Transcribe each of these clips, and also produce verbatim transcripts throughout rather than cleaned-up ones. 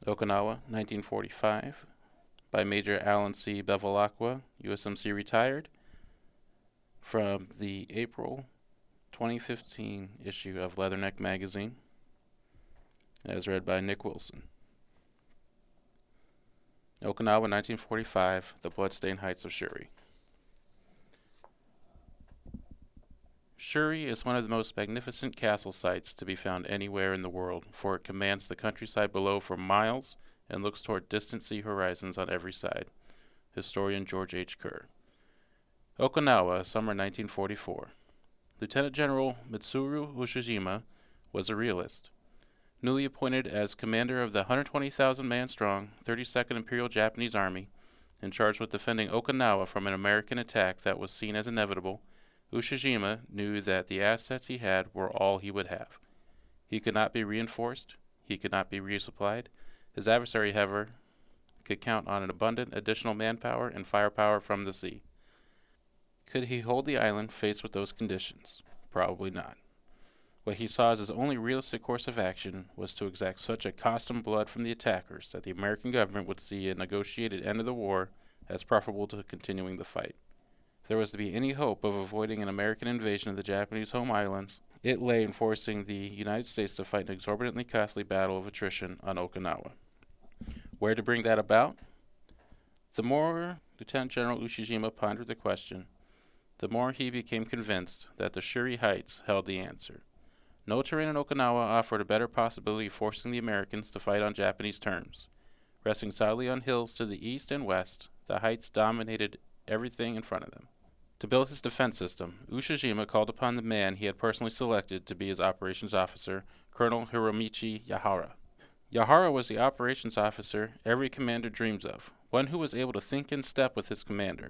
Okinawa, nineteen forty-five, by Major Alan C. Bevilacqua, U S M C retired, from the April twenty fifteen issue of Leatherneck magazine, as read by Nick Wilson. Okinawa, nineteen forty-five, The Bloodstained Heights of Shuri. Shuri is one of the most magnificent castle sites to be found anywhere in the world, for it commands the countryside below for miles and looks toward distant sea horizons on every side. Historian George H. Kerr. Okinawa, summer nineteen forty-four. Lieutenant General Mitsuru Ushijima was a realist. Newly appointed as commander of the one hundred twenty thousand man strong thirty-second Imperial Japanese Army, and charged with defending Okinawa from an American attack that was seen as inevitable, Ushijima knew that the assets he had were all he would have. He could not be reinforced, he could not be resupplied. His adversary, however, could count on an abundant additional manpower and firepower from the sea. Could he hold the island faced with those conditions? Probably not. What he saw as his only realistic course of action was to exact such a cost in blood from the attackers that the American government would see a negotiated end of the war as preferable to continuing the fight. If there was to be any hope of avoiding an American invasion of the Japanese home islands, it lay in forcing the United States to fight an exorbitantly costly battle of attrition on Okinawa. Where to bring that about? The more Lieutenant General Ushijima pondered the question, the more he became convinced that the Shuri Heights held the answer. No terrain in Okinawa offered a better possibility of forcing the Americans to fight on Japanese terms. Resting solidly on hills to the east and west, the heights dominated everything in front of them. To build his defense system, Ushijima called upon the man he had personally selected to be his operations officer, Colonel Hiromichi Yahara. Yahara was the operations officer every commander dreams of, one who was able to think in step with his commander.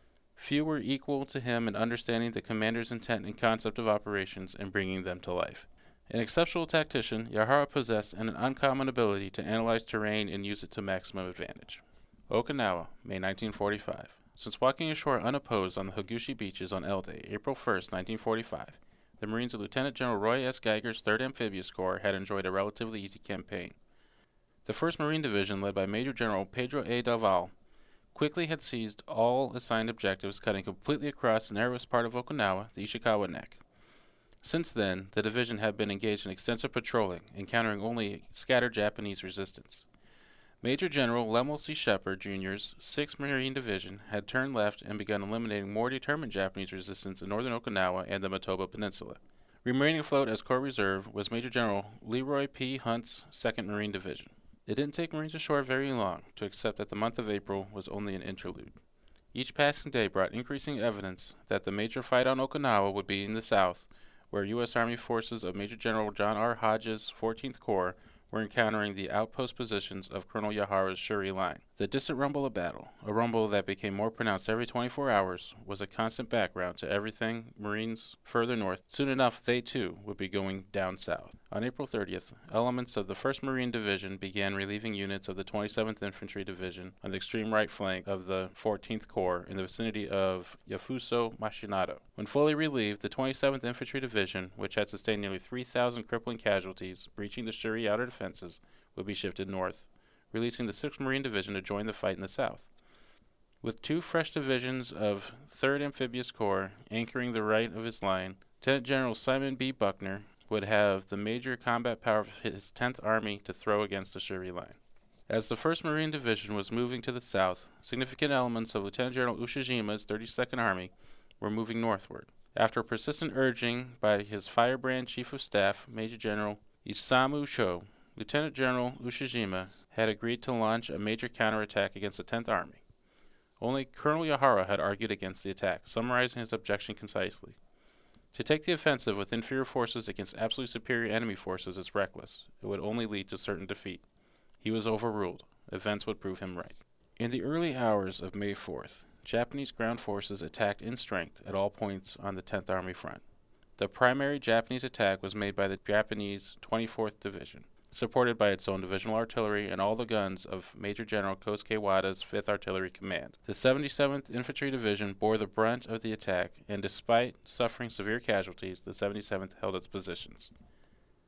Few were equal to him in understanding the commander's intent and concept of operations and bringing them to life. An exceptional tactician, Yahara possessed an uncommon ability to analyze terrain and use it to maximum advantage. Okinawa, May nineteen forty-five. Since walking ashore unopposed on the Higuchi beaches on L Day, April first, nineteen forty-five, the Marines of Lieutenant General Roy S. Geiger's third Amphibious Corps had enjoyed a relatively easy campaign. The first Marine Division, led by Major General Pedro A. Del Valle, quickly had seized all assigned objectives, cutting completely across the narrowest part of Okinawa, the Ishikawa Neck. Since then, the division had been engaged in extensive patrolling, encountering only scattered Japanese resistance. Major General Lemuel C. Shepard, Junior's sixth Marine Division had turned left and begun eliminating more determined Japanese resistance in northern Okinawa and the Matoba Peninsula. Remaining afloat as Corps Reserve was Major General Leroy P. Hunt's second Marine Division. It didn't take Marines ashore very long to accept that the month of April was only an interlude. Each passing day brought increasing evidence that the major fight on Okinawa would be in the south, where U S Army forces of Major General John R. Hodges' fourteenth Corps were encountering the outpost positions of Colonel Yahara's Shuri line. The distant rumble of battle, a rumble that became more pronounced every twenty-four hours, was a constant background to everything Marines further north. Soon enough, they too would be going down south. On April thirtieth, elements of the first Marine Division began relieving units of the twenty-seventh Infantry Division on the extreme right flank of the fourteenth Corps in the vicinity of Yafuso Machinado. When fully relieved, the twenty-seventh Infantry Division, which had sustained nearly three thousand crippling casualties breaching the Shuri outer defenses, would be shifted north, releasing the sixth Marine Division to join the fight in the south. With two fresh divisions of third Amphibious Corps anchoring the right of his line, Lieutenant General Simon B. Buckner would have the major combat power of his tenth Army to throw against the Shuri line. As the first Marine Division was moving to the south, significant elements of Lieutenant General Ushijima's thirty-second Army were moving northward. After persistent urging by his firebrand Chief of Staff, Major General Isamu Sho, Lieutenant General Ushijima had agreed to launch a major counterattack against the tenth Army. Only Colonel Yahara had argued against the attack, summarizing his objection concisely. To take the offensive with inferior forces against absolutely superior enemy forces is reckless. It would only lead to certain defeat. He was overruled. Events would prove him right. In the early hours of May fourth, Japanese ground forces attacked in strength at all points on the tenth Army front. The primary Japanese attack was made by the Japanese twenty-fourth Division, supported by its own divisional artillery and all the guns of Major General Kosuke Wada's fifth Artillery Command. The seventy-seventh Infantry Division bore the brunt of the attack, and despite suffering severe casualties, the seventy-seventh held its positions.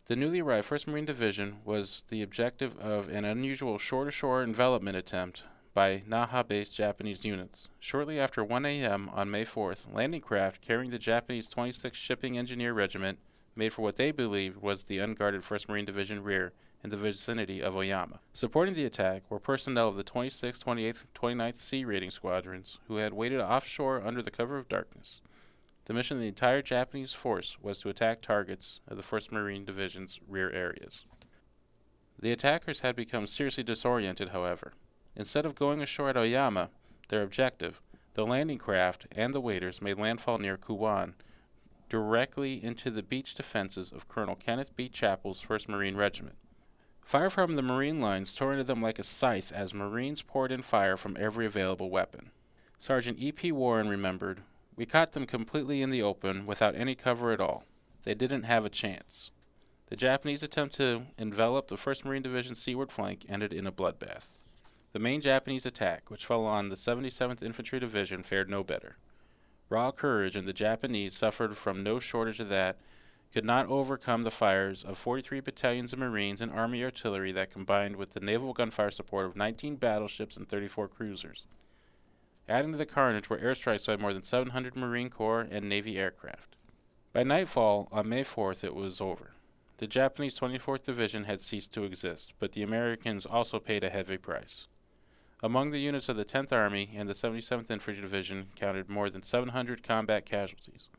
The newly arrived first Marine Division was the objective of an unusual shore-to-shore envelopment attempt by Naha-based Japanese units. Shortly after one A M on May fourth, landing craft carrying the Japanese twenty-sixth Shipping Engineer Regiment made for what they believed was the unguarded first Marine Division rear in the vicinity of Oyama. Supporting the attack were personnel of the twenty-sixth, twenty-eighth, and twenty-ninth Sea Raiding Squadrons, who had waited offshore under the cover of darkness. The mission of the entire Japanese force was to attack targets of the first Marine Division's rear areas. The attackers had become seriously disoriented, however. Instead of going ashore at Oyama, their objective, the landing craft and the waiters made landfall near Kuwan, directly into the beach defenses of Colonel Kenneth B. Chappell's first Marine Regiment. Fire from the Marine lines tore into them like a scythe as Marines poured in fire from every available weapon. Sergeant E P Warren remembered, "We caught them completely in the open, without any cover at all. They didn't have a chance." The Japanese attempt to envelop the first Marine Division's seaward flank ended in a bloodbath. The main Japanese attack, which fell on the seventy-seventh Infantry Division, fared no better. Raw courage, and the Japanese suffered from no shortage of that, could not overcome the fires of forty-three battalions of Marines and Army artillery that combined with the naval gunfire support of nineteen battleships and thirty-four cruisers. Adding to the carnage were airstrikes by more than seven hundred Marine Corps and Navy aircraft. By nightfall on May fourth, it was over. The Japanese twenty-fourth Division had ceased to exist, but the Americans also paid a heavy price. Among the units of the tenth Army and the seventy-seventh Infantry Division counted more than seven hundred combat casualties.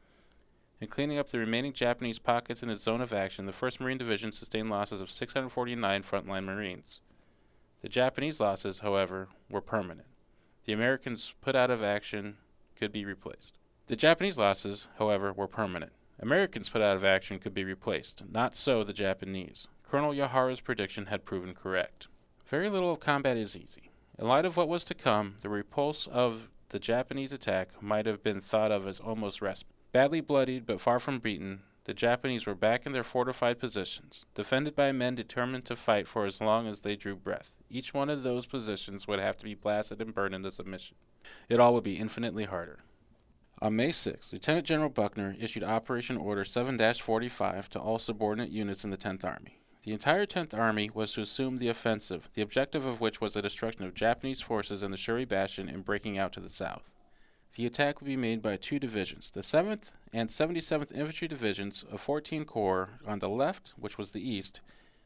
In cleaning up the remaining Japanese pockets in its zone of action, the first Marine Division sustained losses of six hundred forty-nine frontline Marines. The Japanese losses, however, were permanent. The Americans put out of action could be replaced. The Japanese losses, however, were permanent. Americans put out of action could be replaced. Not so the Japanese. Colonel Yahara's prediction had proven correct. Very little of combat is easy. In light of what was to come, the repulse of the Japanese attack might have been thought of as almost respite. Badly bloodied but far from beaten, the Japanese were back in their fortified positions, defended by men determined to fight for as long as they drew breath. Each one of those positions would have to be blasted and burned into submission. It all would be infinitely harder. On May sixth, Lieutenant General Buckner issued Operation Order seven dash forty-five to all subordinate units in the tenth Army. The entire tenth Army was to assume the offensive, the objective of which was the destruction of Japanese forces in the Shuri Bastion and breaking out to the south. The attack would be made by two divisions, the seventh and seventy-seventh Infantry Divisions of fourteen Corps on the left, which was the east,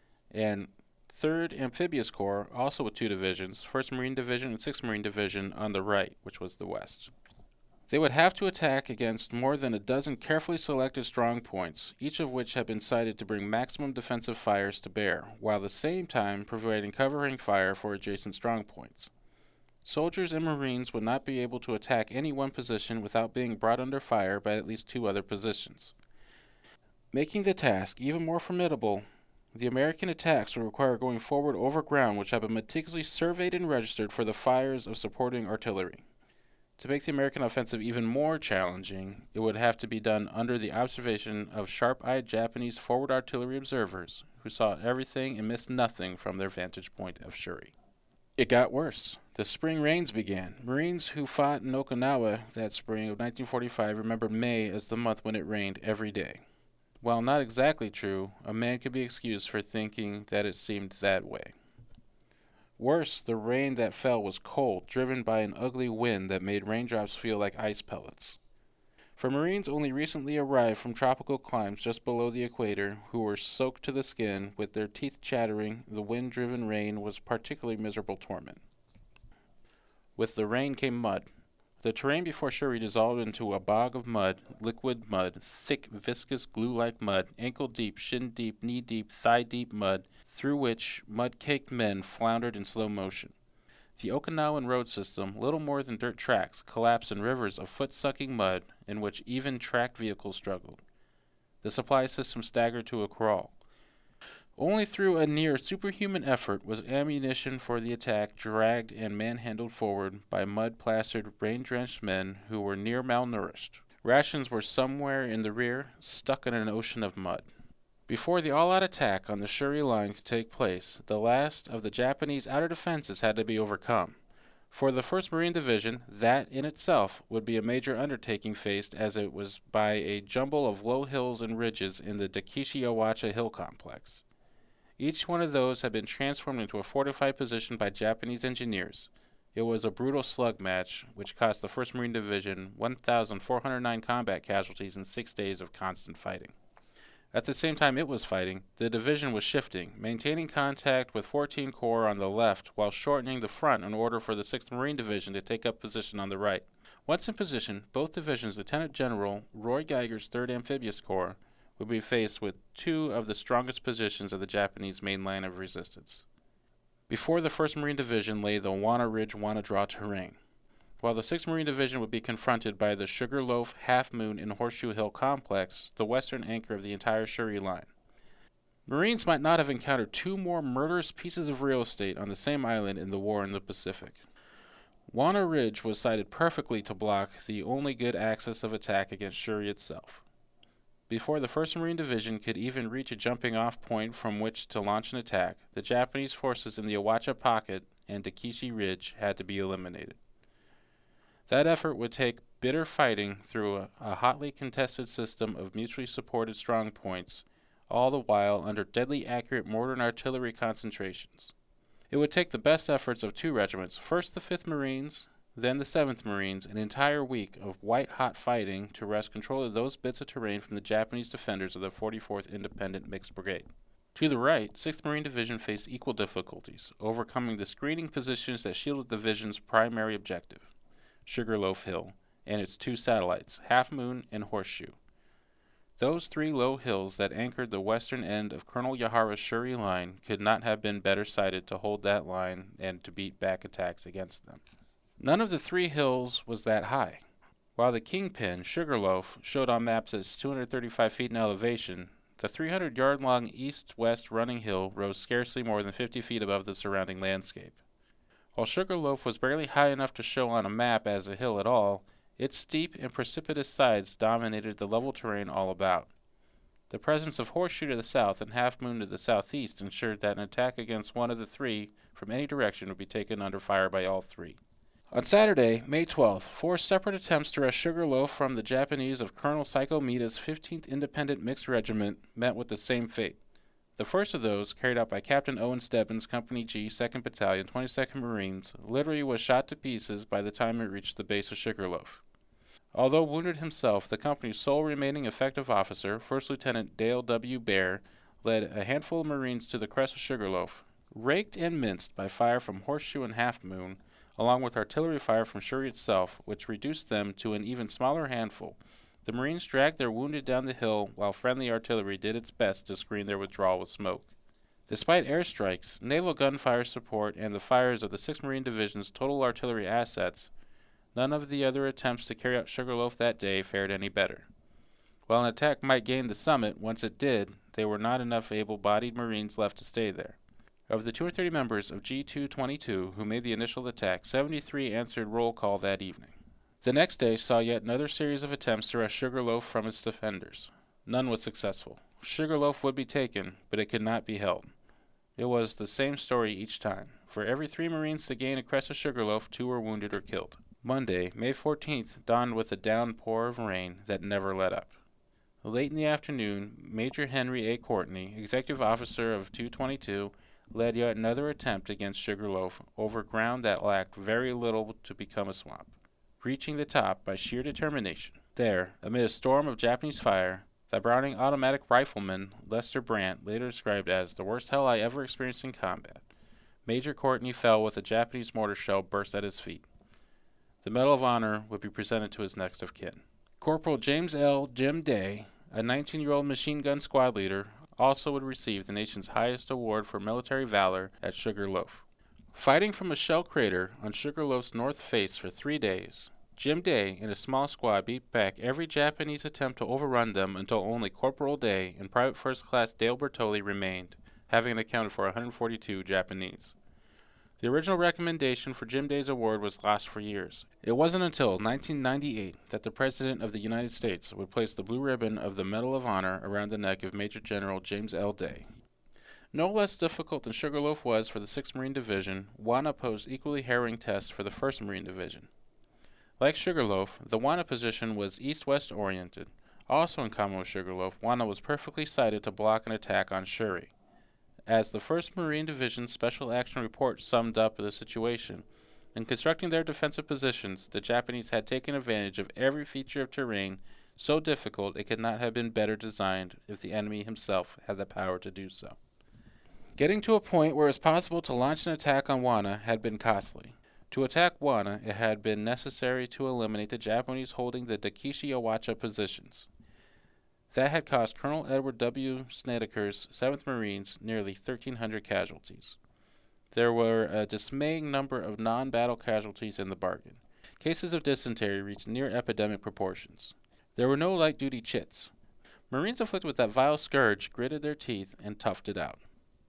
and third Amphibious Corps, also with two divisions, first Marine Division and sixth Marine Division on the right, which was the west. They would have to attack against more than a dozen carefully selected strong points, each of which had been sited to bring maximum defensive fires to bear, while at the same time providing covering fire for adjacent strong points. Soldiers and Marines would not be able to attack any one position without being brought under fire by at least two other positions. Making the task even more formidable, the American attacks would require going forward over ground which had been meticulously surveyed and registered for the fires of supporting artillery. To make the American offensive even more challenging, it would have to be done under the observation of sharp-eyed Japanese forward artillery observers who saw everything and missed nothing from their vantage point of Shuri. It got worse. The spring rains began. Marines who fought in Okinawa that spring of nineteen forty-five remembered May as the month when it rained every day. While not exactly true, a man could be excused for thinking that it seemed that way. Worse, the rain that fell was cold, driven by an ugly wind that made raindrops feel like ice pellets. For Marines only recently arrived from tropical climes just below the equator, who were soaked to the skin, with their teeth chattering, the wind-driven rain was particularly miserable torment. With the rain came mud. The terrain before Shuri dissolved into a bog of mud, liquid mud, thick, viscous, glue-like mud, ankle-deep, shin-deep, knee-deep, thigh-deep mud, through which mud-caked men floundered in slow motion. The Okinawan road system, little more than dirt tracks, collapsed in rivers of foot-sucking mud in which even tracked vehicles struggled. The supply system staggered to a crawl. Only through a near superhuman effort was ammunition for the attack dragged and manhandled forward by mud-plastered, rain-drenched men who were near malnourished. Rations were somewhere in the rear, stuck in an ocean of mud. Before the all-out attack on the Shuri line could take place, the last of the Japanese outer defenses had to be overcome. For the first Marine Division, that in itself would be a major undertaking faced as it was by a jumble of low hills and ridges in the Dakichi-Owacha Hill Complex. Each one of those had been transformed into a fortified position by Japanese engineers. It was a brutal slug match, which cost the first Marine Division one thousand four hundred nine combat casualties in six days of constant fighting. At the same time it was fighting, the division was shifting, maintaining contact with fourteenth Corps on the left while shortening the front in order for the sixth Marine Division to take up position on the right. Once in position, both divisions' Lieutenant General Roy Geiger's third Amphibious Corps would be faced with two of the strongest positions of the Japanese main line of resistance. Before the first Marine Division lay the Wanna Ridge-Wanna Draw terrain, while the sixth Marine Division would be confronted by the Sugarloaf, Half Moon, and Horseshoe Hill Complex, the western anchor of the entire Shuri line. Marines might not have encountered two more murderous pieces of real estate on the same island in the war in the Pacific. Wanna Ridge was sited perfectly to block the only good axis of attack against Shuri itself. Before the first Marine Division could even reach a jumping-off point from which to launch an attack, the Japanese forces in the Owacha Pocket and Dakichi Ridge had to be eliminated. That effort would take bitter fighting through a, a hotly contested system of mutually supported strong points, all the while under deadly accurate mortar and artillery concentrations. It would take the best efforts of two regiments, first the fifth Marines, then the seventh Marines, an entire week of white-hot fighting to wrest control of those bits of terrain from the Japanese defenders of the forty-fourth Independent Mixed Brigade. To the right, sixth Marine Division faced equal difficulties, overcoming the screening positions that shielded the division's primary objective, Sugarloaf Hill, and its two satellites, Half Moon and Horseshoe. Those three low hills that anchored the western end of Colonel Yahara's Shuri line could not have been better sited to hold that line and to beat back attacks against them. None of the three hills was that high. While the Kingpin, Sugarloaf, showed on maps as two hundred thirty-five feet in elevation, the three hundred yard long east-west running hill rose scarcely more than fifty feet above the surrounding landscape. While Sugarloaf was barely high enough to show on a map as a hill at all, its steep and precipitous sides dominated the level terrain all about. The presence of Horseshoe to the south and Half Moon to the southeast ensured that an attack against one of the three from any direction would be taken under fire by all three. On Saturday, May twelfth, four separate attempts to wrest Sugarloaf from the Japanese of Colonel Saiko Mida's fifteenth Independent Mixed Regiment met with the same fate. The first of those, carried out by Captain Owen Stebbins, Company G, second Battalion, twenty-second Marines, literally was shot to pieces by the time it reached the base of Sugarloaf. Although wounded himself, the company's sole remaining effective officer, First Lieutenant Dale W. Bear, led a handful of Marines to the crest of Sugarloaf. Raked and minced by fire from Horseshoe and Half Moon, along with artillery fire from Shuri itself, which reduced them to an even smaller handful, the Marines dragged their wounded down the hill while friendly artillery did its best to screen their withdrawal with smoke. Despite airstrikes, naval gunfire support, and the fires of the sixth Marine Division's total artillery assets, none of the other attempts to carry out Sugarloaf that day fared any better. While an attack might gain the summit, once it did, there were not enough able-bodied Marines left to stay there. Of the two hundred thirty members of G two twenty-two who made the initial attack, seventy-three answered roll call that evening. The next day saw yet another series of attempts to wrest Sugarloaf from its defenders. None was successful. Sugarloaf would be taken, but it could not be held. It was the same story each time. For every three Marines to gain a crest of Sugarloaf, two were wounded or killed. Monday, May fourteenth, dawned with a downpour of rain that never let up. Late in the afternoon, Major Henry A. Courtney, executive officer of two twenty-two, led yet another attempt against Sugarloaf over ground that lacked very little to become a swamp, reaching the top by sheer determination. There, amid a storm of Japanese fire, the Browning automatic rifleman Lester Brandt, later described as the worst hell I ever experienced in combat, Major Courtney fell with a Japanese mortar shell burst at his feet. The Medal of Honor would be presented to his next of kin. Corporal James L. Jim Day, a nineteen-year-old machine gun squad leader, also would receive the nation's highest award for military valor at Sugarloaf. Fighting from a shell crater on Sugarloaf's north face for three days, Jim Day and a small squad beat back every Japanese attempt to overrun them until only Corporal Day and Private First Class Dale Bertoli remained, having accounted for one hundred forty-two Japanese. The original recommendation for Jim Day's award was lost for years. It wasn't until nineteen ninety-eight that the President of the United States would place the blue ribbon of the Medal of Honor around the neck of Major General James L. Day. No less difficult than Sugarloaf was for the sixth Marine Division, Juana posed equally harrowing tests for the first Marine Division. Like Sugarloaf, the Juana position was east-west oriented. Also in common with Sugarloaf, Juana was perfectly sighted to block an attack on Shuri. As the first Marine Division Special Action Report summed up the situation, in constructing their defensive positions, the Japanese had taken advantage of every feature of terrain so difficult it could not have been better designed if the enemy himself had the power to do so. Getting to a point where it was possible to launch an attack on Juana had been costly. To attack Juana, it had been necessary to eliminate the Japanese holding the Dakishi-Owacha positions. That had cost Colonel Edward W. Snedeker's seventh Marines nearly thirteen hundred casualties. There were a dismaying number of non-battle casualties in the bargain. Cases of dysentery reached near epidemic proportions. There were no light-duty chits. Marines afflicted with that vile scourge gritted their teeth and toughed it out.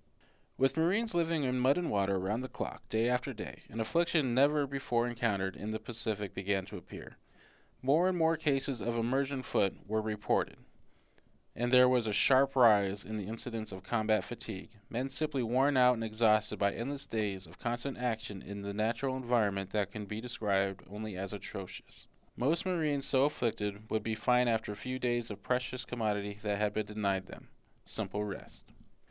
With Marines living in mud and water around the clock, day after day, an affliction never before encountered in the Pacific began to appear. More and more cases of immersion foot were reported, and there was a sharp rise in the incidence of combat fatigue, men simply worn out and exhausted by endless days of constant action in the natural environment that can be described only as atrocious. Most Marines so afflicted would be fine after a few days of precious commodity that had been denied them: simple rest.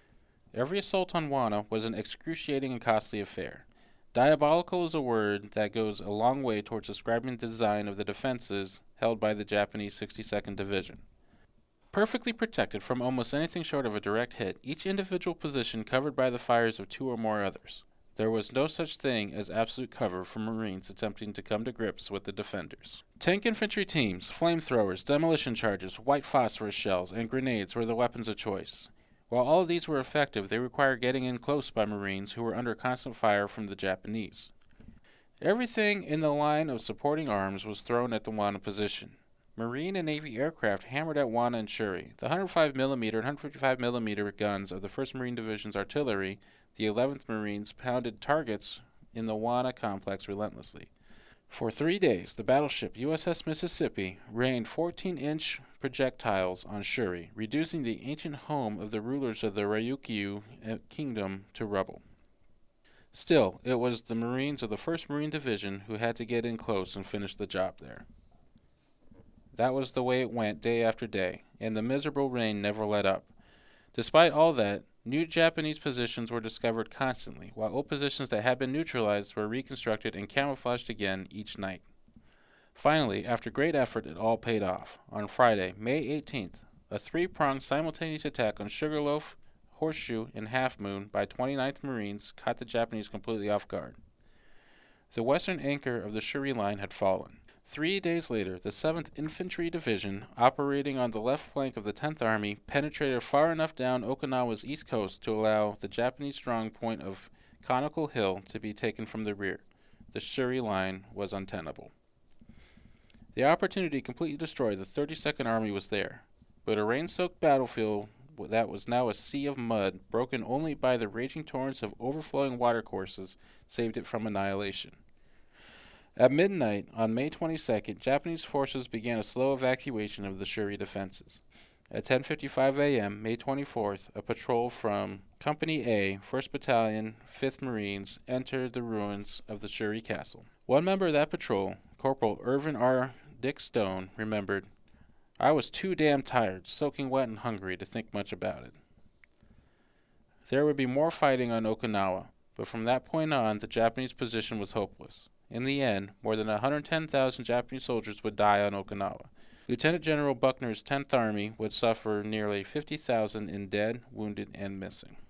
Every assault on Juana was an excruciating and costly affair. Diabolical is a word that goes a long way towards describing the design of the defenses held by the Japanese sixty-second Division. Perfectly protected from almost anything short of a direct hit, each individual position covered by the fires of two or more others. There was no such thing as absolute cover for Marines attempting to come to grips with the defenders. Tank infantry teams, flamethrowers, demolition charges, white phosphorus shells, and grenades were the weapons of choice. While all of these were effective, they required getting in close by Marines who were under constant fire from the Japanese. Everything in the line of supporting arms was thrown at the Juana position. Marine and Navy aircraft hammered at Juana and Shuri. The one hundred five millimeter and one hundred fifty-five millimeter guns of the first Marine Division's artillery, the eleventh Marines, pounded targets in the Juana complex relentlessly. For three days, the battleship U S S Mississippi rained fourteen-inch projectiles on Shuri, reducing the ancient home of the rulers of the Ryukyu kingdom to rubble. Still, it was the Marines of the first Marine Division who had to get in close and finish the job there. That was the way it went day after day, and the miserable rain never let up. Despite all that, new Japanese positions were discovered constantly, while old positions that had been neutralized were reconstructed and camouflaged again each night. Finally, after great effort, it all paid off. On Friday, May eighteenth, a three-pronged simultaneous attack on Sugarloaf, Horseshoe, and Half Moon by twenty-ninth Marines caught the Japanese completely off guard. The western anchor of the Shuri line had fallen. Three days later, the seventh Infantry Division, operating on the left flank of the tenth Army, penetrated far enough down Okinawa's east coast to allow the Japanese strong point of Conical Hill to be taken from the rear. The Shuri line was untenable. The opportunity to completely destroy the thirty-second Army was there, but a rain-soaked battlefield that was now a sea of mud, broken only by the raging torrents of overflowing watercourses, saved it from annihilation. At midnight on May twenty-second, Japanese forces began a slow evacuation of the Shuri defenses. At ten fifty-five a m, May twenty-fourth, a patrol from Company A, first Battalion, fifth Marines, entered the ruins of the Shuri Castle. One member of that patrol, Corporal Irvin R. Dick Stone, remembered, "I was too damn tired, soaking wet and hungry to think much about it." There would be more fighting on Okinawa, but from that point on, the Japanese position was hopeless. In the end, more than one hundred ten thousand Japanese soldiers would die on Okinawa. Lieutenant General Buckner's tenth Army would suffer nearly fifty thousand in dead, wounded, and missing.